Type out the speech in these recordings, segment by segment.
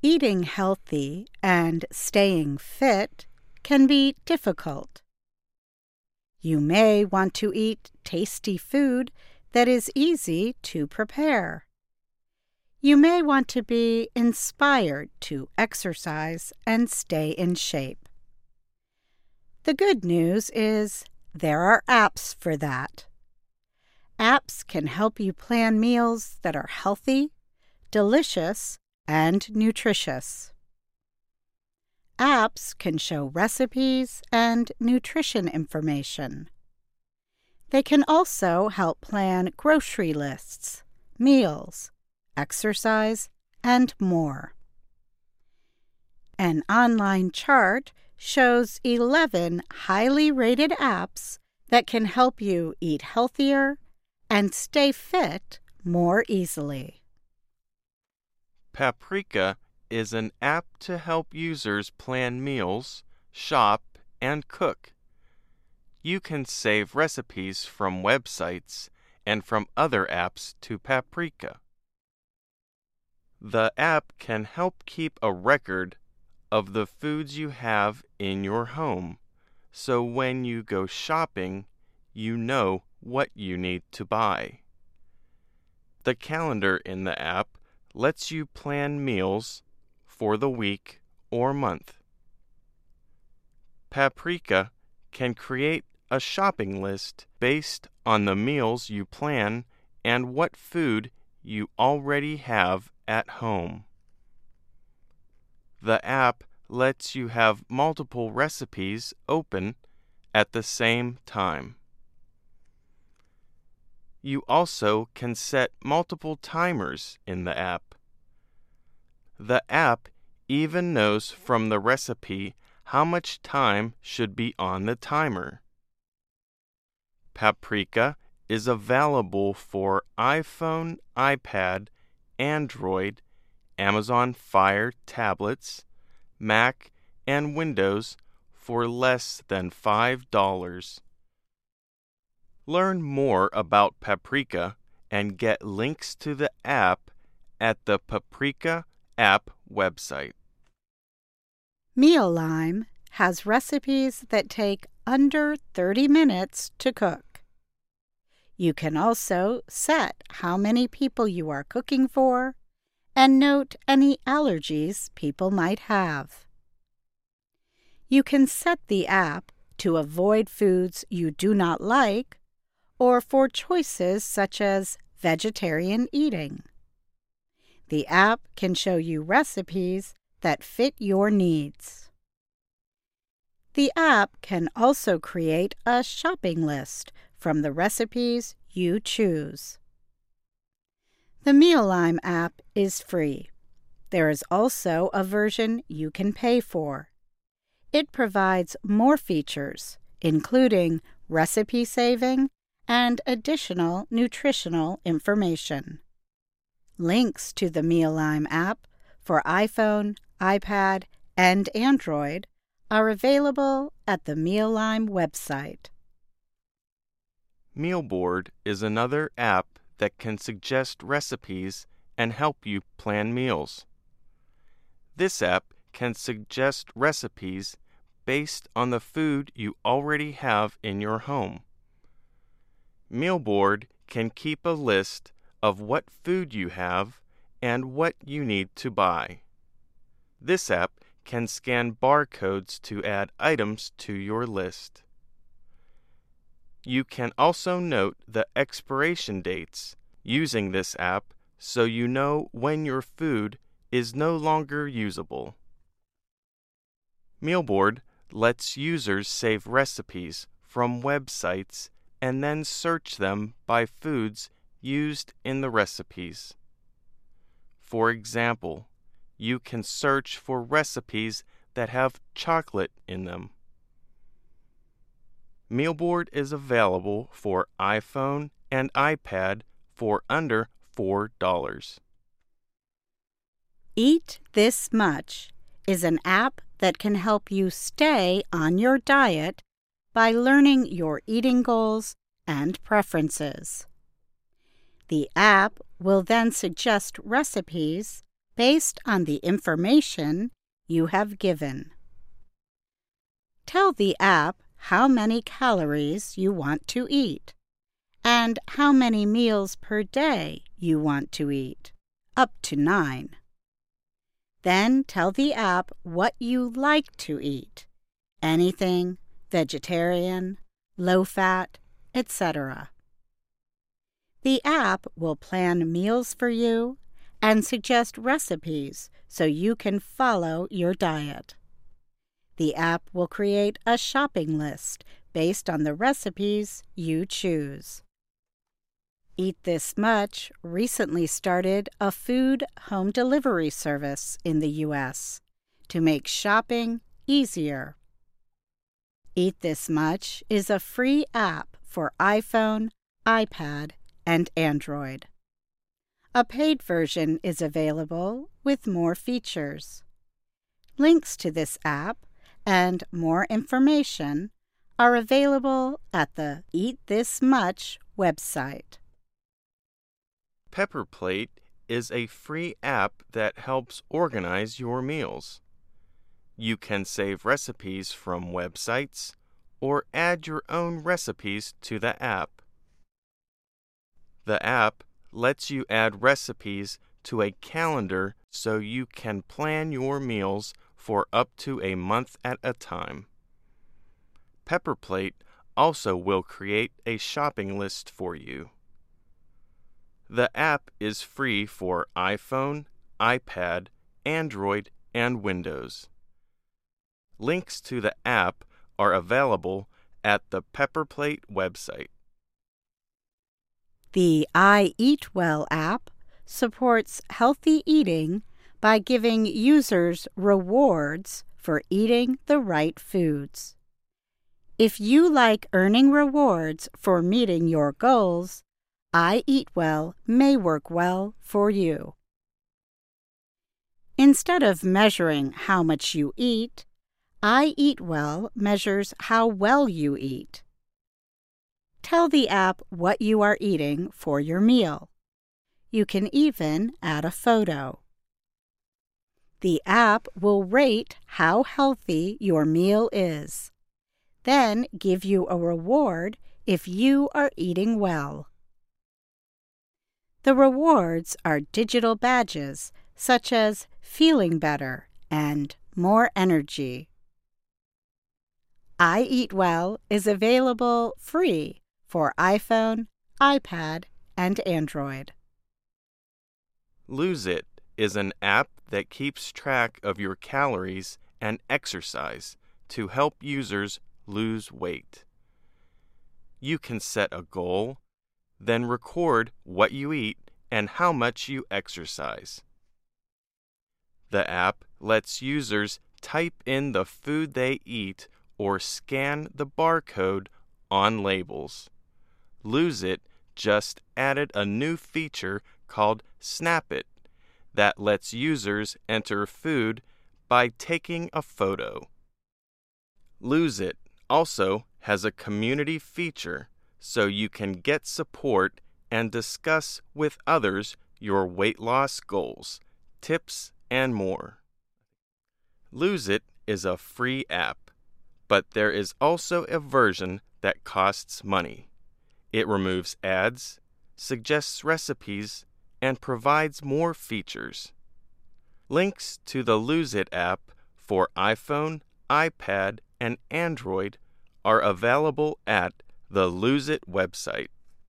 Eating healthy and staying fit can be difficult. You may want to eat tasty food that is easy to prepare. You may want to be inspired to exercise and stay in shape. The good news is there are apps for that. Apps can help you plan meals that are healthy, delicious, and nutritious. Apps can show recipes and nutrition information. They can also help plan grocery lists, meals, exercise, and more. An online chart shows 11 highly rated apps that can help you eat healthier and stay fit more easily. Paprika is an app to help users plan meals, shop, and cook. You can save recipes from websites and from other apps to Paprika. The app can help keep a record of the foods you have in your home, so when you go shopping, you know what you need to buy. The calendar in the app lets you plan meals for the week or month. Paprika can create a shopping list based on the meals you plan and what food you already have at home. The app lets you have multiple recipes open at the same time. You also can set multiple timers in the app. The app even knows from the recipe how much time should be on the timer. Paprika is available for iPhone, iPad, Android, Amazon Fire tablets, Mac, and Windows for less than $5. Learn more about Paprika and get links to the app at the Paprika app website. Mealime has recipes that take under 30 minutes to cook. You can also set how many people you are cooking for and note any allergies people might have. You can set the app to avoid foods you do not like or for choices such as vegetarian eating. The app can show you recipes that fit your needs. The app can also create a shopping list from the recipes you choose. The Mealime app is free. There is also a version you can pay for. It provides more features, including recipe saving and additional nutritional information. Links to the Mealime app for iPhone, iPad, and Android are available at the Mealime website. Mealboard is another app that can suggest recipes and help you plan meals. This app can suggest recipes based on the food you already have in your home. Mealboard can keep a list of what food you have and what you need to buy. This app can scan barcodes to add items to your list. You can also note the expiration dates using this app so you know when your food is no longer usable. Mealboard lets users save recipes from websites and then search them by foods used in the recipes. For example, you can search for recipes that have chocolate in them. Mealboard is available for iPhone and iPad for under $4. Eat This Much is an app that can help you stay on your diet by learning your eating goals and preferences. The app will then suggest recipes based on the information you have given. Tell the app how many calories you want to eat and how many meals per day you want to eat, up to 9. Then tell the app what you like to eat, anything, vegetarian, low-fat, etc. The app will plan meals for you and suggest recipes so you can follow your diet. The app will create a shopping list based on the recipes you choose. Eat This Much recently started a food home delivery service in the U.S. to make shopping easier. Eat This Much is a free app for iPhone, iPad, and Android. A paid version is available with more features. Links to this app and more information are available at the Eat This Much website. Pepper Plate is a free app that helps organize your meals. You can save recipes from websites or add your own recipes to the app. The app lets you add recipes to a calendar so you can plan your meals for up to a month at a time. Pepper Plate also will create a shopping list for you. The app is free for iPhone, iPad, Android, and Windows. Links to the app are available at the Pepper Plate website. The I Eat Well app supports healthy eating by giving users rewards for eating the right foods. If you like earning rewards for meeting your goals, I Eat Well may work well for you. Instead of measuring how much you eat, I Eat Well measures how well you eat. Tell the app what you are eating for your meal. You can even add a photo. The app will rate how healthy your meal is, then give you a reward if you are eating well. The rewards are digital badges such as feeling better and more energy. I Eat Well is available free for iPhone, iPad, and Android. Lose It is an app that keeps track of your calories and exercise to help users lose weight. You can set a goal, then record what you eat and how much you exercise. The app lets users type in the food they eat or scan the barcode on labels. Lose It just added a new feature called Snap It that lets users enter food by taking a photo. Lose It also has a community feature so you can get support and discuss with others your weight loss goals, tips, and more. Lose It is a free app, but there is also a version that costs money. It removes ads, suggests recipes, and provides more features. Links to the Lose It app for iPhone, iPad, and Android are available at the Lose It website.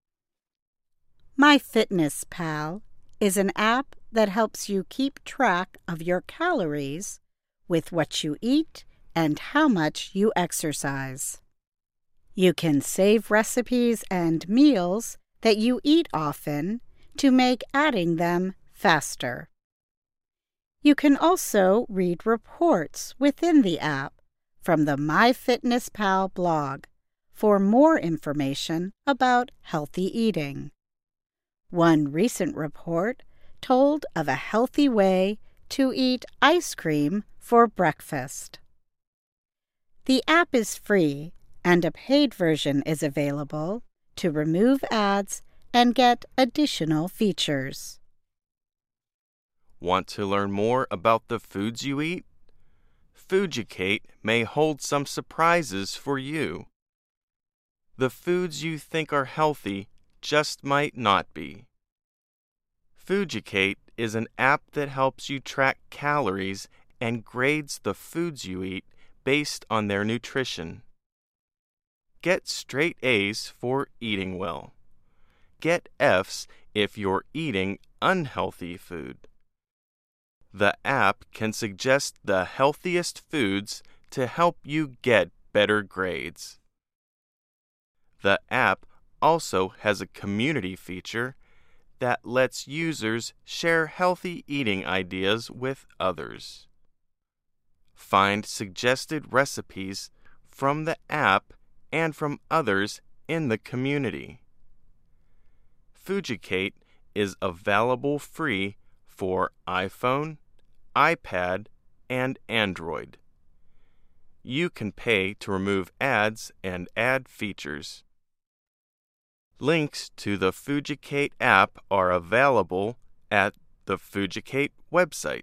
MyFitnessPal is an app that helps you keep track of your calories with what you eat and how much you exercise. You can save recipes and meals that you eat often to make adding them faster. You can also read reports within the app from the MyFitnessPal blog for more information about healthy eating. One recent report told of a healthy way to eat ice cream for breakfast. The app is free, and a paid version is available to remove ads and get additional features. Want to learn more about the foods you eat? Fooducate may hold some surprises for you. The foods you think are healthy just might not be. Fooducate is an app that helps you track calories and grades the foods you eat based on their nutrition. Get straight A's for eating well. Get F's if you're eating unhealthy food. The app can suggest the healthiest foods to help you get better grades. The app also has a community feature that lets users share healthy eating ideas with others. Find suggested recipes from the app and from others in the community. Fooducate is available free for iPhone, iPad, and Android. You can pay to remove ads and add features. Links to the Fooducate app are available at the Fooducate website.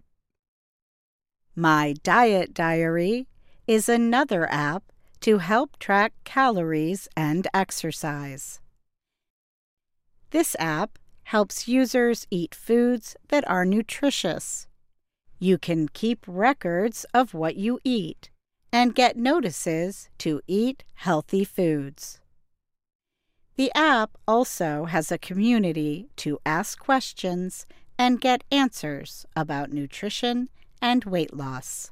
My Diet Diary is another app to help track calories and exercise. This app helps users eat foods that are nutritious. You can keep records of what you eat and get notices to eat healthy foods. The app also has a community to ask questions and get answers about nutrition and weight loss.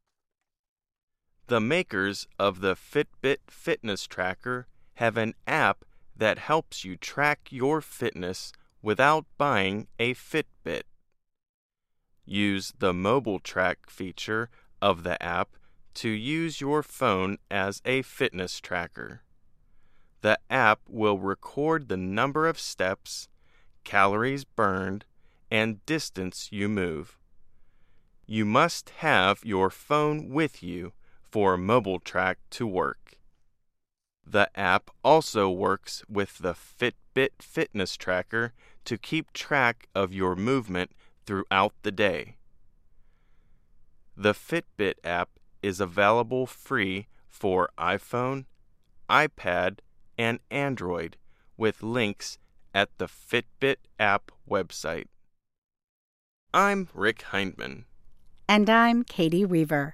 The makers of the Fitbit fitness tracker have an app that helps you track your fitness without buying a Fitbit. Use the mobile track feature of the app to use your phone as a fitness tracker. The app will record the number of steps, calories burned, and distance you move. You must have your phone with you for mobile track to work. The app also works with the Fitbit fitness tracker to keep track of your movement throughout the day. The Fitbit app is available free for iPhone, iPad, and Android with links at the Fitbit app website. I'm Rick Hindman. And I'm Katie Weaver.